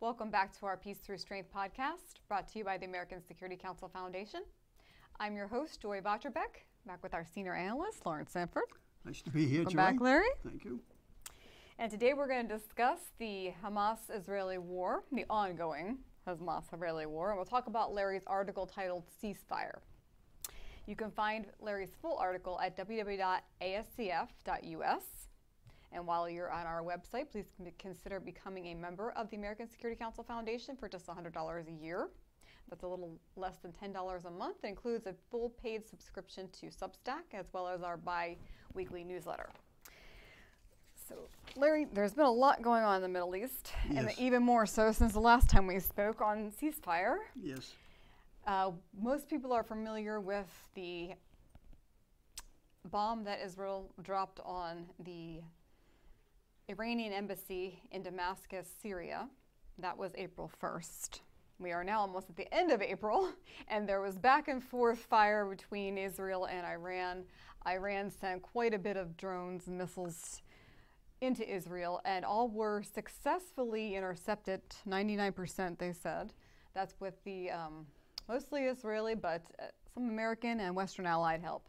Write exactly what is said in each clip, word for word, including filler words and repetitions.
Welcome back to our Peace Through Strength podcast, brought to you by the American Security Council Foundation. I'm your host, Joy Vacherbeck, back with our senior analyst, Lawrence Sanford. Nice to be here, Welcome Joy. back, Larry. Thank you. And today we're going to discuss the Hamas-Israeli war, the ongoing Hamas-Israeli war, and we'll talk about Larry's article titled Ceasefire. You can find Larry's full article at w w w dot a s c f dot u s. And while you're on our website, please consider becoming a member of the American Security Council Foundation for just one hundred dollars a year. That's a little less than ten dollars a month. It includes a full paid subscription to Substack as well as our bi-weekly newsletter. So, Larry, there's been a lot going on in the Middle East, Yes. and even more so since the last time we spoke on ceasefire. Yes. Uh, most people are familiar with the bomb that Israel dropped on the Iranian embassy in Damascus, Syria. That was April first. We are now almost at the end of April, and there was back and forth fire between Israel and Iran. Iran sent quite a bit of drones and missiles into Israel, and all were successfully intercepted, ninety-nine percent they said. That's with the um, mostly Israeli, but uh, some American and Western allied help.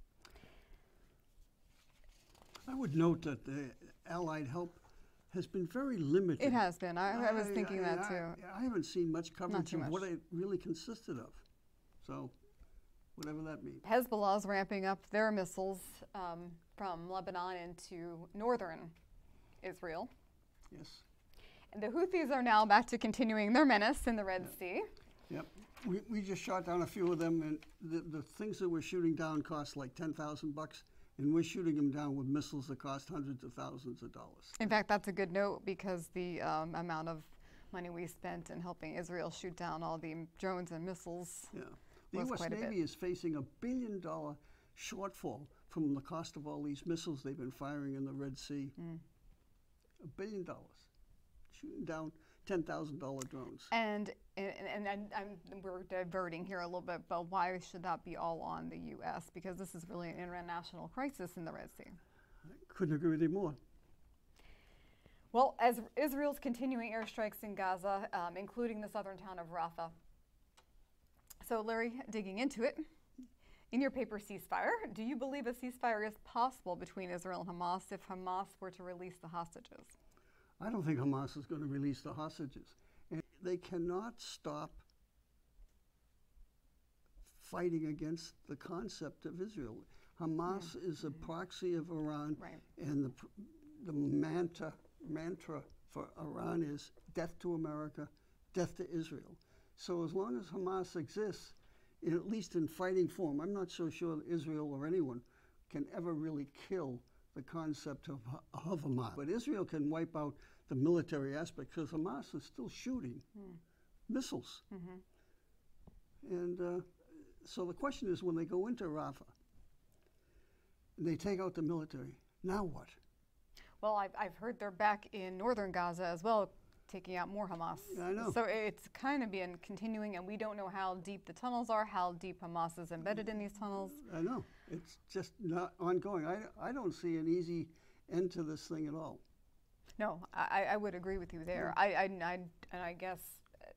I would note that the Allied help has been very limited. It has been. I, I was thinking I, that I, too. I haven't seen much coverage too of much. what it really consisted of. So, whatever that means. Hezbollah's ramping up their missiles um, from Lebanon into northern Israel. Yes. And the Houthis are now back to continuing their menace in the Red Sea. Yep. We, we just shot down a few of them, and the, the things that we're shooting down cost like ten thousand bucks. And we're shooting them down with missiles that cost hundreds of thousands of dollars. In fact, that's a good note because the um, amount of money we spent in helping Israel shoot down all the drones and missiles Yeah. The was U S quite a Navy bit. is facing a billion dollar shortfall from the cost of all these missiles they've been firing in the Red Sea. Mm. A billion dollars. Shooting down ten thousand dollar drones. And, and, and, and I'm, we're diverting here a little bit, but why should that be all on the U S? Because this is really an international crisis in the Red Sea. I couldn't agree with you more. Well, as Israel's continuing airstrikes in Gaza, um, including the southern town of Rafah. So, Larry, digging into it, in your paper Ceasefire, do you believe a ceasefire is possible between Israel and Hamas if Hamas were to release the hostages? I don't think Hamas is going to release the hostages. And they cannot stop fighting against the concept of Israel. Hamas Yeah. is a proxy of Iran, Right. and the, pr- the mantra, mantra for Iran is death to America, death to Israel. So as long as Hamas exists, in, at least in fighting form, I'm not so sure that Israel or anyone can ever really kill the concept of, of Hamas. But Israel can wipe out the military aspect because Hamas is still shooting Mm. missiles. Mm-hmm. And uh, so the question is, when they go into Rafah and they take out the military, now what? Well, I've, I've heard they're back in northern Gaza as well, taking out more Hamas. Yeah, I know. So it's kind of been continuing, and we don't know how deep the tunnels are, how deep Hamas is embedded in these tunnels. I know. It's just not ongoing. I, I don't see an easy end to this thing at all. No, I, I would agree with you there. I, I, I, and I guess, uh,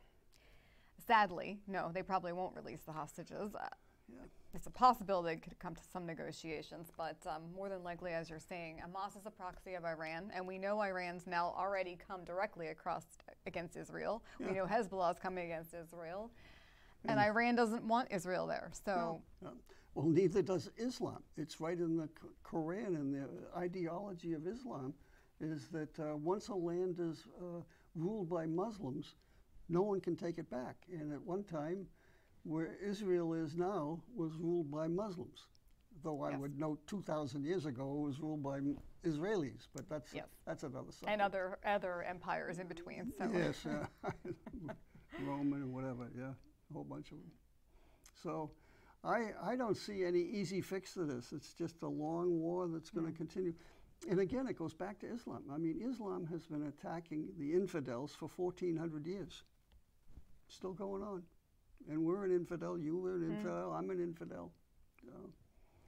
sadly, no, they probably won't release the hostages. Uh, Yeah. It's a possibility it could come to some negotiations, but um, more than likely, as you're saying, Hamas is a proxy of Iran, and we know Iran's now already come directly across against Israel. Yeah. We know Hezbollah is coming against Israel, and Mm. Iran doesn't want Israel there. So, No, no. Well, neither does Islam. It's right in the Qu- Quran, and the ideology of Islam is that uh, once a land is uh, ruled by Muslims, no one can take it back. And at one time, where Israel is now was ruled by Muslims. Though I Yes. would note two thousand years ago it was ruled by m- Israelis, but that's Yes. that's another subject. and other other empires in between. So. Yes, uh, Roman and whatever, yeah, a whole bunch of them. So I, I don't see any easy fix to this. It's just a long war that's going to Mm. continue. And again, it goes back to Islam. I mean, Islam has been attacking the infidels for fourteen hundred years. Still going on. And we're an infidel, you were an Mm. infidel, I'm an infidel. So,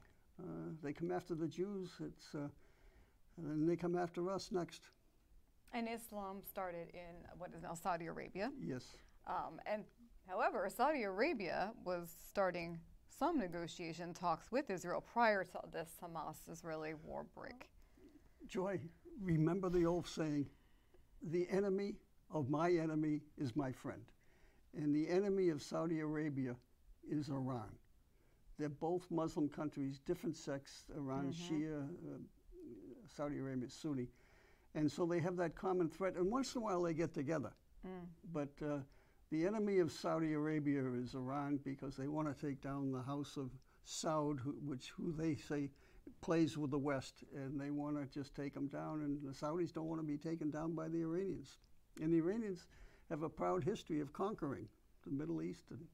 uh, they come after the Jews, it's, uh, and then they come after us next. And Islam started in what is now Saudi Arabia. Yes. Um, and however, Saudi Arabia was starting some negotiation talks with Israel prior to this Hamas-Israeli war break. Joy, remember the old saying, the enemy of my enemy is my friend. And the enemy of Saudi Arabia is Iran. They're both Muslim countries, different sects. Iran is Mm-hmm. Shia, uh, Saudi Arabia is Sunni. And so they have that common threat, and once in a while they get together. Mm. But uh, the enemy of Saudi Arabia is Iran because they want to take down the House of Saud, who, which who they say plays with the West, and they want to just take them down. And the Saudis don't want to be taken down by the Iranians. And the Iranians have a proud history of conquering the Middle East. And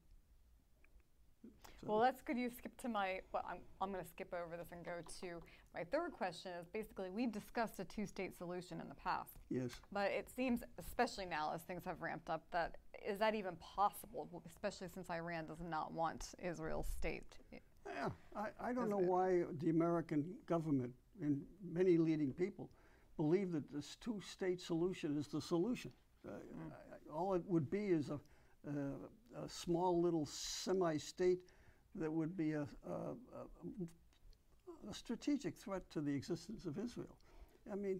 so Well, that's good. You skip to my, well, I'm, I'm going to skip over this and go to my third question is basically we've discussed a two-state solution in the past, yes, but it seems, especially now as things have ramped up, that is that even possible, especially since Iran does not want Israel's state? yeah, I, I don't Is know it- why the American government and many leading people believe that this two-state solution is the solution. Uh, I- all it would be is a, uh, a small little semi-state that would be a, a, a, a strategic threat to the existence of Israel. I mean,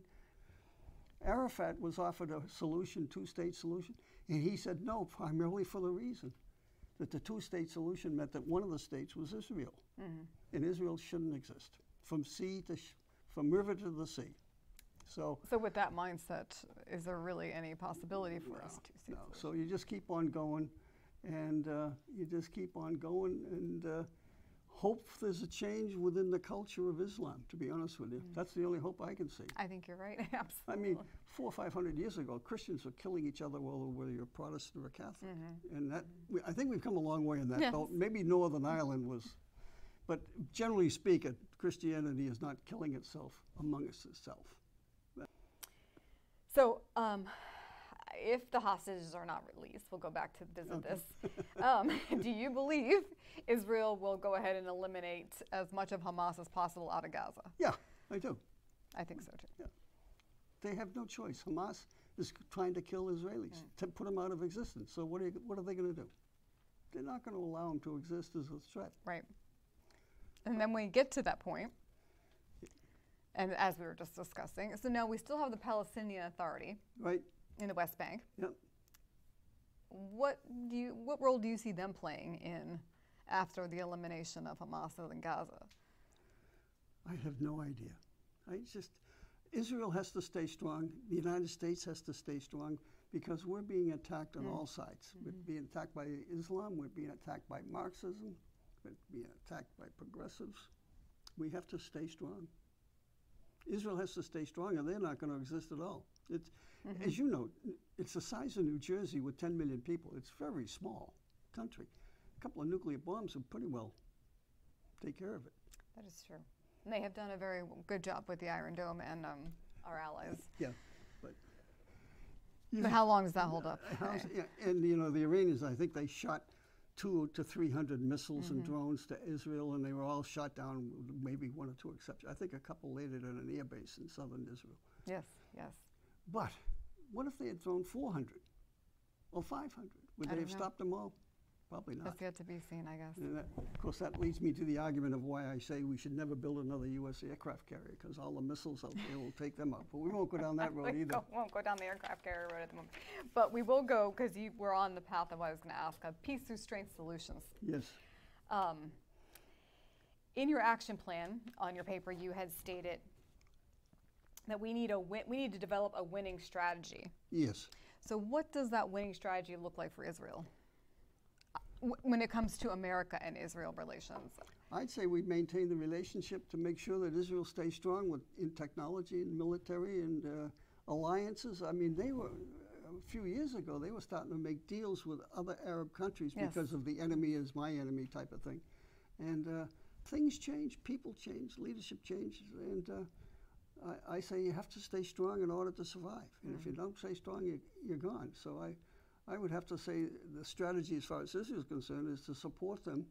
Arafat was offered a solution, two-state solution, and he said no, primarily for the reason that the two-state solution meant that one of the states was Israel, Mhm. and Israel shouldn't exist, from sea to, sh- from river to the sea. So, So with that mindset, is there really any possibility for us to see? no, so you just keep on going, and uh, you just keep on going, and uh, hope there's a change within the culture of Islam, to be honest with you. That's the only hope I can see. I think you're right. I Absolutely. mean, four or five hundred years ago, Christians were killing each other whether whether you're Protestant or Catholic, and that we, I think we've come a long way in that. Yes. Though maybe Northern Ireland was, but generally speaking, Christianity is not killing itself among us itself. So, um, if the hostages are not released, we'll go back to visit Okay. this. Um, do you believe Israel will go ahead and eliminate as much of Hamas as possible out of Gaza? Yeah, I do. I think so too. They have no choice. Hamas is trying to kill Israelis, to put them out of existence. So what are, you, what are they going to do? They're not going to allow them to exist as a threat. Right. And then when we get to that point, and as we were just discussing, so now we still have the Palestinian Authority Right? in the West Bank. Yep. What do you, what role do you see them playing in after the elimination of Hamas in Gaza? I have no idea. I just, Israel has to stay strong. The United States has to stay strong because we're being attacked on Mm. all sides. We're being attacked by Islam. We're being attacked by Marxism. We're being attacked by progressives. We have to stay strong. Israel has to stay strong, and they're not going to exist at all. It's, as you know, it's the size of New Jersey with ten million people. It's a very small country. A couple of nuclear bombs would pretty well take care of it. That is true. And they have done a very good job with the Iron Dome and um, our allies. Yeah, but But how long does that hold up? How's- yeah, and you know the Iranians, I think they shot two to three hundred missiles and drones to Israel, and they were all shot down, with maybe one or two exceptions. I think a couple landed on an air base in southern Israel. Yes, yes. But what if they had thrown four hundred or five hundred? Would I they don't have know. stopped them all? Probably not. That's yet to be seen, I guess. And that, of course, that leads me to the argument of why I say we should never build another U S aircraft carrier, because all the missiles out there will take them out. But we won't go down that road We either. go- won't go down the aircraft carrier road at the moment. But we will go, because you were on the path of what I was going to ask, of peace through strength solutions. Yes. Um, in your action plan on your paper, you had stated that we need a win- we need to develop a winning strategy. Yes. So what does that winning strategy look like for Israel uh, w- when it comes to America and Israel relations? I'd say we maintain the relationship to make sure that Israel stays strong with, in technology and military and uh, alliances. I mean, they were, a few years ago, they were starting to make deals with other Arab countries Yes. because of the enemy is my enemy type of thing. And uh, things change, people change, leadership changes, and uh, I, I say you have to stay strong in order to survive. And if you don't stay strong, you, you're gone. So I, I would have to say the strategy as far as Israel is concerned is to support them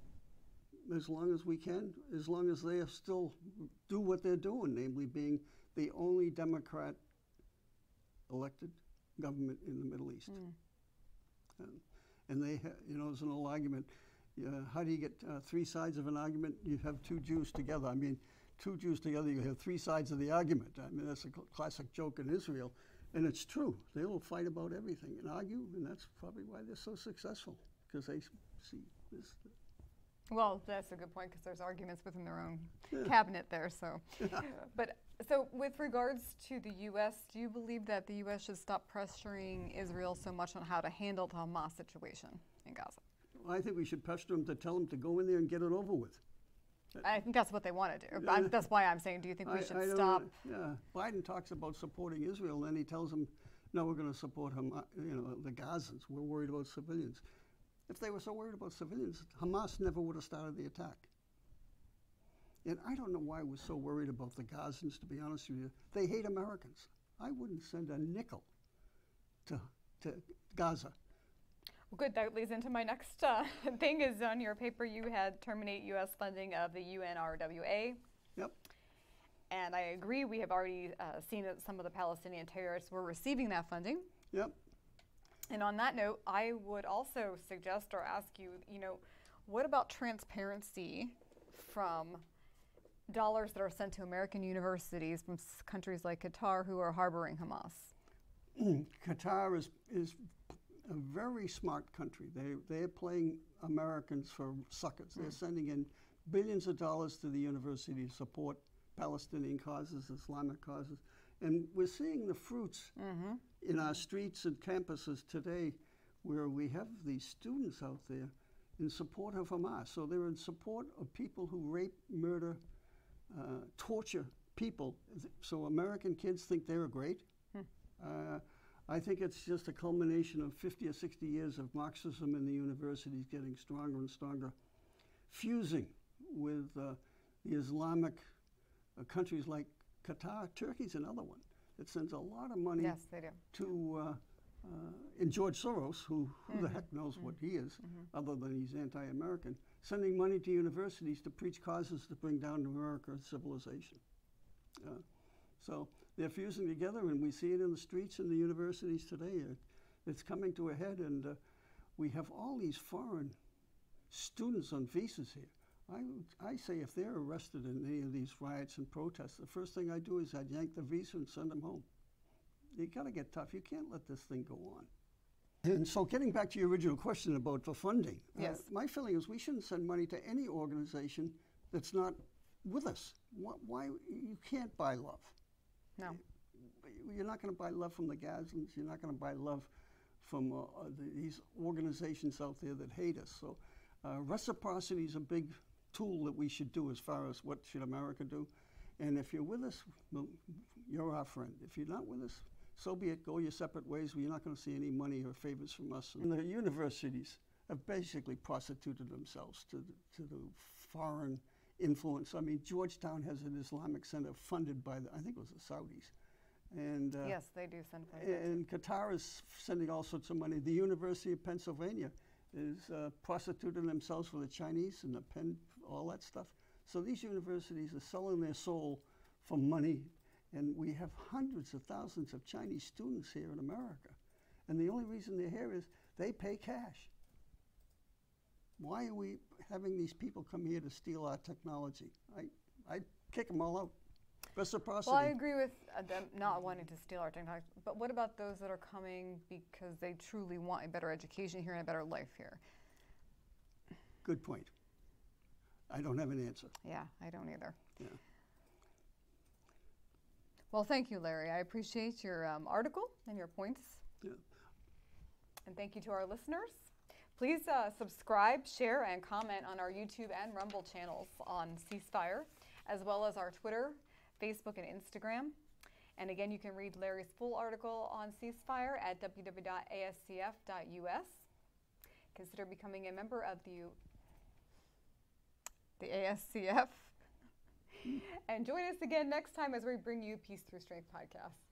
as long as we can, as long as they still do what they're doing, namely being the only democrat elected government in the Middle East. Mm. Um, and they, ha- you know, there's an old argument. Uh, how do you get uh, three sides of an argument? You have two Jews together. I mean, two Jews together, you have three sides of the argument. I mean, that's a cl- classic joke in Israel. And it's true. They will fight about everything and argue, and that's probably why they're so successful, because they s- see this. Well, that's a good point because there's arguments within their own Yeah. cabinet there. So, but so with regards to the U S, do you believe that the U S should stop pressuring Israel so much on how to handle the Hamas situation in Gaza? I think we should pester them to tell them to go in there and get it over with. I think that's what they want to do. Yeah. I'm, that's why I'm saying, do you think we I- should I don't stop? know. Yeah, Biden talks about supporting Israel, then he tells them, no, we're going to support Hamas, you know, the Gazans. We're worried about civilians. If they were so worried about civilians, Hamas never would have started the attack. And I don't know why we're so worried about the Gazans, to be honest with you. They hate Americans. I wouldn't send a nickel to, to Gaza. Well, good. That leads into my next uh, thing is on your paper you had terminate U S funding of the U N R W A. Yep. And I agree, we have already uh, seen that some of the Palestinian terrorists were receiving that funding. Yep. And on that note, I would also suggest or ask you, you know, what about transparency from dollars that are sent to American universities from s- countries like Qatar who are harboring Hamas? Qatar is, is a very smart country. They, they're playing Americans for suckers. They're sending in billions of dollars to the university to support Palestinian causes, Islamic causes. And we're seeing the fruits Mm-hmm. in our streets and campuses today where we have these students out there in support of Hamas. So they're in support of people who rape, murder, uh, torture people. So American kids think they're great. Hmm. Uh, I think it's just a culmination of fifty or sixty years of Marxism in the universities getting stronger and stronger, fusing with uh, the Islamic uh, countries like Qatar. Turkey's another one that sends a lot of money Yes, they do. to, uh, uh, and George Soros, who, who the heck knows what he is, other than he's anti-American, sending money to universities to preach causes to bring down America's civilization. Uh, so they're fusing together, and we see it in the streets and the universities today. Uh, it's coming to a head, and uh, we have all these foreign students on visas here. I, I say if they're arrested in any of these riots and protests, the first thing I do is I'd yank the visa and send them home. You got to get tough. You can't let this thing go on. And so getting back to your original question about the funding, Yes. uh, my feeling is we shouldn't send money to any organization that's not with us. Why, why you can't buy love. No. You're not going to buy love from the Gazans. You're not going to buy love from uh, uh, the, these organizations out there that hate us. So uh, reciprocity is a big tool that we should do as far as what should America do. And if you're with us, well, you're our friend. If you're not with us, so be it. Go your separate ways. We're not going to see any money or favors from us. And the universities have basically prostituted themselves to the, to the foreign influence. I mean, Georgetown has an Islamic center funded by, the, I think it was the Saudis. And, uh, Yes, they do send funds. out. and Qatar is sending all sorts of money. The University of Pennsylvania is uh, prostituting themselves for the Chinese and the Penn, all that stuff. So these universities are selling their soul for money. And we have hundreds of thousands of Chinese students here in America. And the only reason they're here is they pay cash. Why are we having these people come here to steal our technology? I, I'd kick them all out. Reciprocity. Well, I agree with uh, them not wanting to steal our technology, but what about those that are coming because they truly want a better education here and a better life here? Good point. I don't have an answer. Yeah, I don't either. Yeah. Well, thank you, Larry. I appreciate your um, article and your points. Yeah. And thank you to our listeners. Please uh, subscribe, share, and comment on our YouTube and Rumble channels on Ceasefire, as well as our Twitter, Facebook, and Instagram. And again, you can read Larry's full article on Ceasefire at w w w dot a s c f dot u s. Consider becoming a member of the, the A S C F. And join us again next time as we bring you Peace Through Strength podcast.